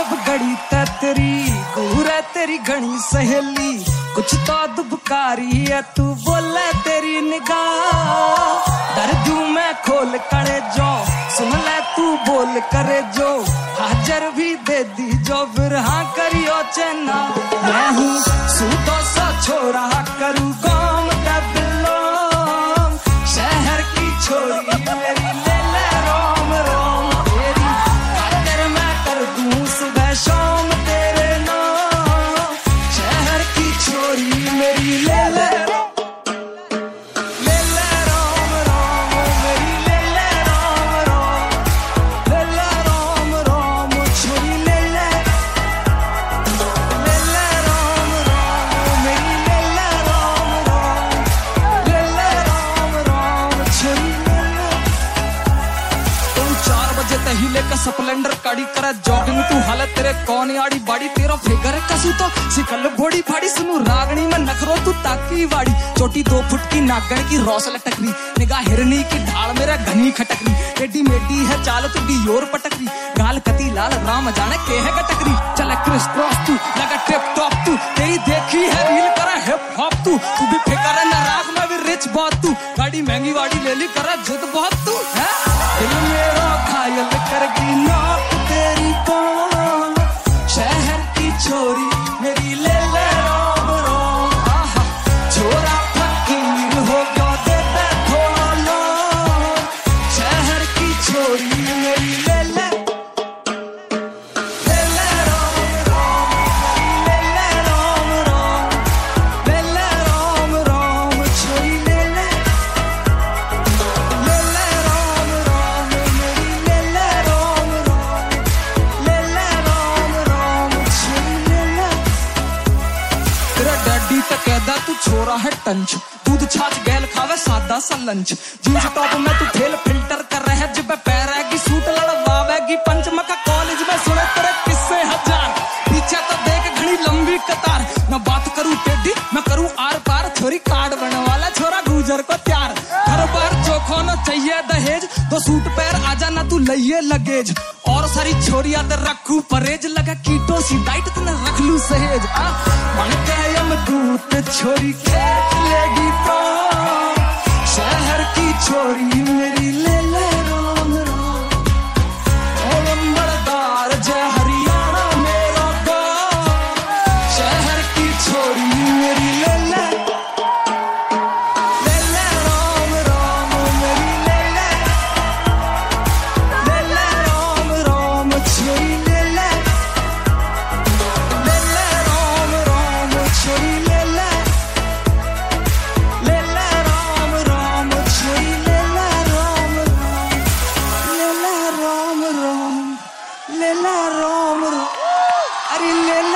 जब गड़ी तेरी दूर है तेरी घनी सहेली कुछ तो दुबकारी है तू बोले तेरी निगाह डर दूं मैं खोल करे जो सुन ले तू बोल करे जो हाजर भी दे दी जो फिर हाँ करियो चेना मैं हूँ सूदो सा छोरा करूँ गाँव का बिलोंग शहर की छोरी मेरी ले ले रोम रोम तेरी खातिर मैं कर दूँ सुबह शाम तेरे नाम शहर की छोरी मेरी ले ले स्प्लेंडर काड़ी करे जॉगिंग तू हालत तेरे कौन आड़ी बाड़ी तेरा फिगर कसू तो सिकल बॉडी फाड़ी सुनू रागनी में नखरो तू ताकी वाड़ी छोटी 2 फुट की नागण की रौस लटकरी निगाह हिरनी की ढाल मेरा घनी खटकरी एडी मेडी है चाल तुडी योर पटकरी गाल कती लाल राम जाने के है गटकरी चल क्रिस क्रॉस तू लगा टिप टॉप तू तेरी देखी है रील करा हिप हॉप तू भी फिकर है ना राख में भी रिच बहुत तू गाड़ी महंगी वाड़ी ले ली करा जिद बहुत तू है दिल मेरा घायल करगी नाक तेरी कौन शहर की छोरी मेरी ले ले रोम रोम आहा छोरा फकीर हो गया दे दे थोड़ा लोन शहर की छोरी मेरी ले ले रोम रोम ले ले रोम रोम ले ले रोम रोम छोरी ले ले रोम रोम मेरी ले ले रोम रोम ले ले रोम रोम छोरी ले ले तेरा डैडी तो कहदा तू छोरा है टंच दूध छाछ गैल खावे सादा सा लंच जींस टॉप में तू फेल फिल्टर कर रहा है जब पैर आएगी सूट लड़वावेगी पंचमका कॉलेज में सुने तेरे किस्से हजार पीछे तो देख घड़ी लंबी कतार मैं बात करूं टेढ़ी मैं करूं आर पार छोरी कार्ड बनने वाला छोरा गुजर को प्यार हर बार चोखो न चाहिए दहेज 2 सूट पैर आजा ना तू लइये लगेज और सारी छोरिया ते रखू परहेज लगा कीटो सी डाइट तने रख लू सहेज मन के यम दूत छोरी खेत लेगी तो शहर की छोरी मेरी ले ले रोम रोम ओ लंबड़दार जय हरियाणा मेरा गाँव शहर की छोरी मेरी ले ले रोम रोम मेरी ले ले रोम रोम छोरी ले ले रोम रोम छोरी ले ले रोम रोम छोरी ले ले रोम रोम ले ले रोम रोम अरे ले